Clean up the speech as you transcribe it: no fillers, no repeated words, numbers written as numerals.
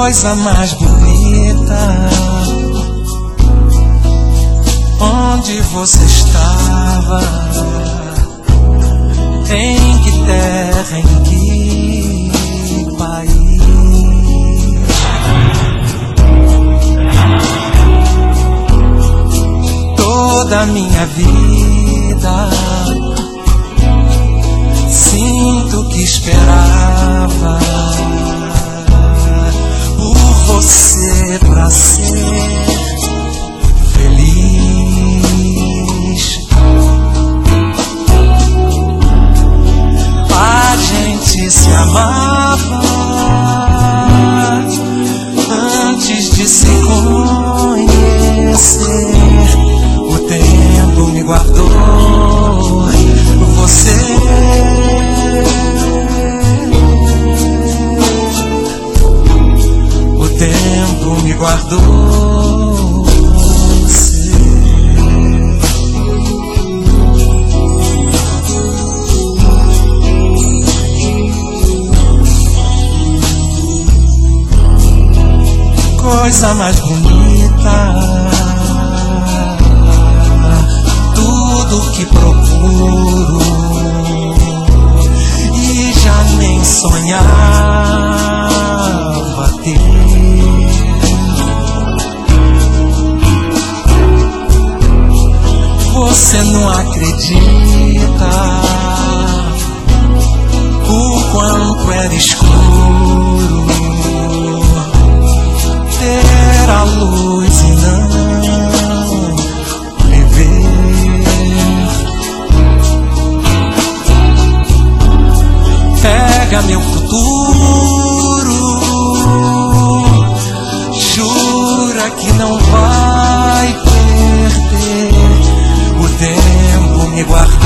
coisa mais bonita. Onde você estava? Em que terra, em que país? Toda a minha vida sinto que esperava por você pra ser feliz. A gente se amava antes de se conhecer. O tempo me guardou você. O tempo me guardou você. Coisa mais bonita, tudo que procuro e já nem sonhava ter. Você não acredita o quanto era escuro ter a luz e não me ver. Pega meu futuro, jura que não vai perder. O tempo me guarda